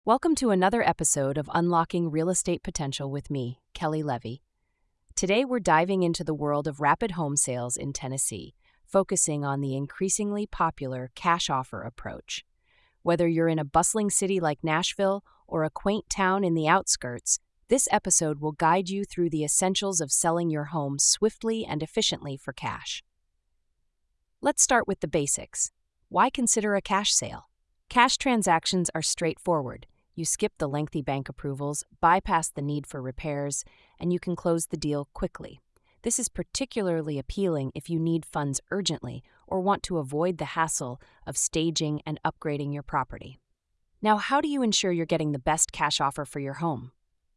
Welcome to another episode of Unlocking Real Estate Potential with me, Kelly Levy. Today we're diving into the world of rapid home sales in Tennessee, focusing on the increasingly popular cash offer approach. Whether you're in a bustling city like Nashville or a quaint town in the outskirts, this episode will guide you through the essentials of selling your home swiftly and efficiently for cash. Let's start with the basics. Why consider a cash sale? Cash transactions are straightforward. You skip the lengthy bank approvals, bypass the need for repairs, and you can close the deal quickly. This is particularly appealing if you need funds urgently or want to avoid the hassle of staging and upgrading your property. Now, how do you ensure you're getting the best cash offer for your home?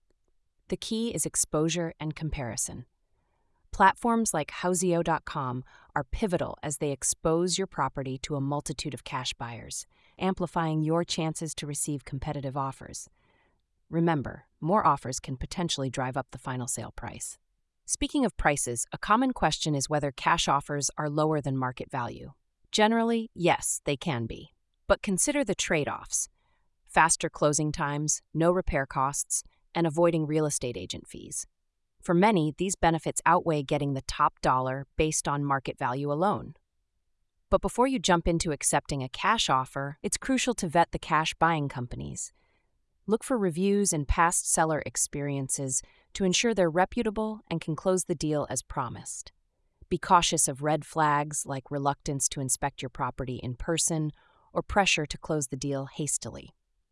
The key is exposure and comparison. Platforms like Houseo.com are pivotal as they expose your property to a multitude of cash buyers, amplifying your chances to receive competitive offers. Remember, more offers can potentially drive up the final sale price. Speaking of prices, a common question is whether cash offers are lower than market value. Generally, yes, they can be. But consider the trade-offs: faster closing times, no repair costs, and avoiding real estate agent fees. For many, these benefits outweigh getting the top dollar based on market value alone. But before you jump into accepting a cash offer, it's crucial to vet the cash buying companies. Look for reviews and past seller experiences to ensure they're reputable and can close the deal as promised. Be cautious of red flags like reluctance to inspect your property in person or pressure to close the deal hastily.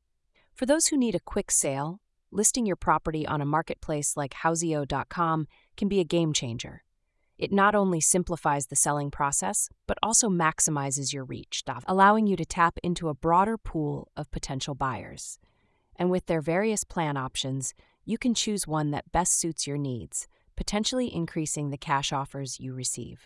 For those who need a quick sale, listing your property on a marketplace like Houseo.com can be a game changer. It not only simplifies the selling process, but also maximizes your reach, allowing you to tap into a broader pool of potential buyers. And with their various plan options, you can choose one that best suits your needs, potentially increasing the cash offers you receive.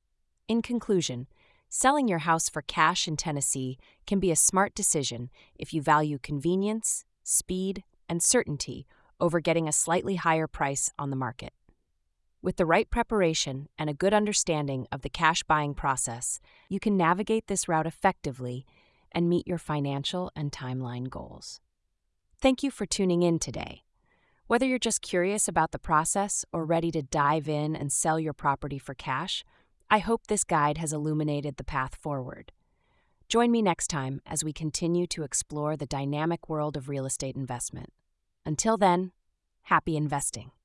In conclusion, selling your house for cash in Tennessee can be a smart decision if you value convenience, speed, and certainty over getting a slightly higher price on the market. With the right preparation and a good understanding of the cash buying process, you can navigate this route effectively and meet your financial and timeline goals. Thank you for tuning in today. Whether you're just curious about the process or ready to dive in and sell your property for cash, I hope this guide has illuminated the path forward. Join me next time as we continue to explore the dynamic world of real estate investment. Until then, happy investing.